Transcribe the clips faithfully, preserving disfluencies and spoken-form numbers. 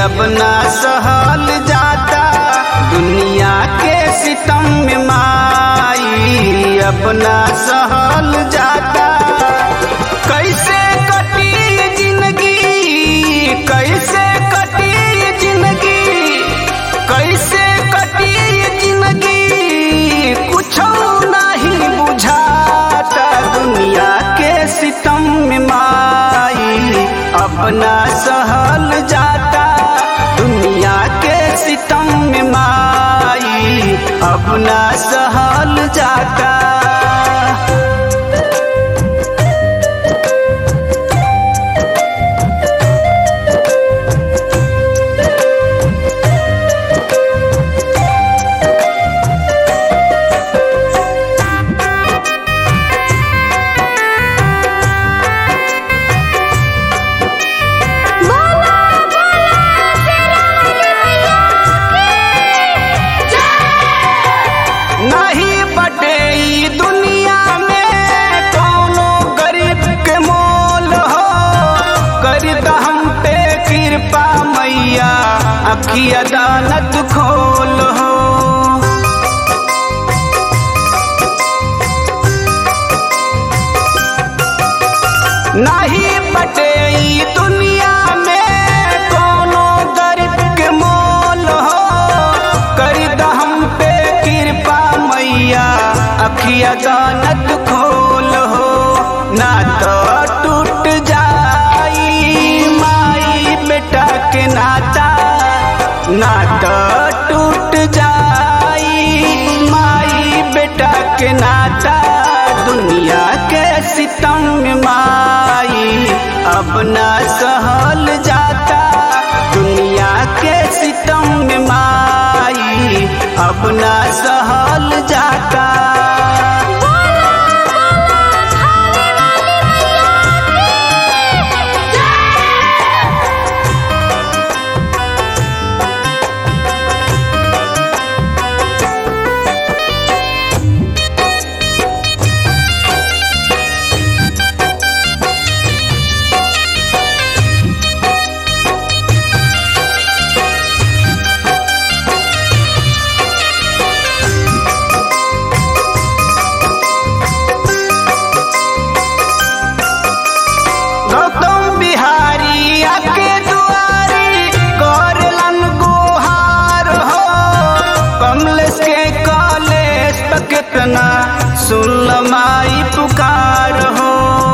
अब ना सहल जाता दुनिया के सितम में माई, अब ना सहल जाता। कैसे कटी जिंदगी, कैसे कटी जिंदगी, कैसे कटी जिंदगी, कुछ नहीं बुझाता दुनिया के सितम में माई, अब ना सहल जाता दुनिया के सितम में माई, अब ना सहल जाता। नहीं बटे ई दुनिया में कोनो गरीब के मोल हो, कर द हम पे कृपा मैया अखिया दानत खोल हो। नहीं बटे ई दुनिया में कोनो गरीब के मोल हो, कर द हम पे कृपा मैया अखिया दानत खोल हो। ना तो टूट जाई माई बेटा के नाता, ना तो टूट जाई माई बेटा के नाता दुनिया के सितम में माई, अब ना सहल जाता दुनिया के सितम में माई, अब ना सहल जाता। गौतम बिहारी आके दुआरी करलन गुहार हो, कमलेश के कॉलेज तक कितना सुन माई पुकार हो।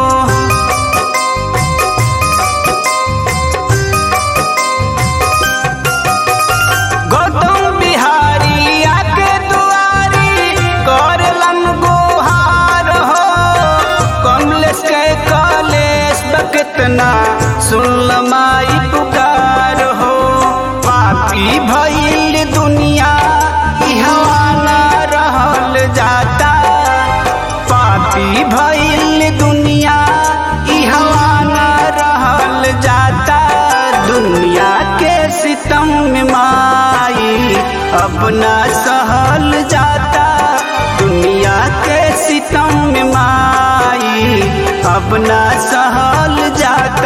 गौतम बिहारी आके दुआरी करलन गुहार हो, कमलेश के कॉलेज कितना सुन माई पुकार हो। पापी भइल दुनिया इहवा ना रहल जाता, पापी भइल दुनिया इहवा ना रहल जाता दुनिया के सितम में माई, अब ना सहल जाता दुनिया के सितम में माई, अब ना सहल जाता।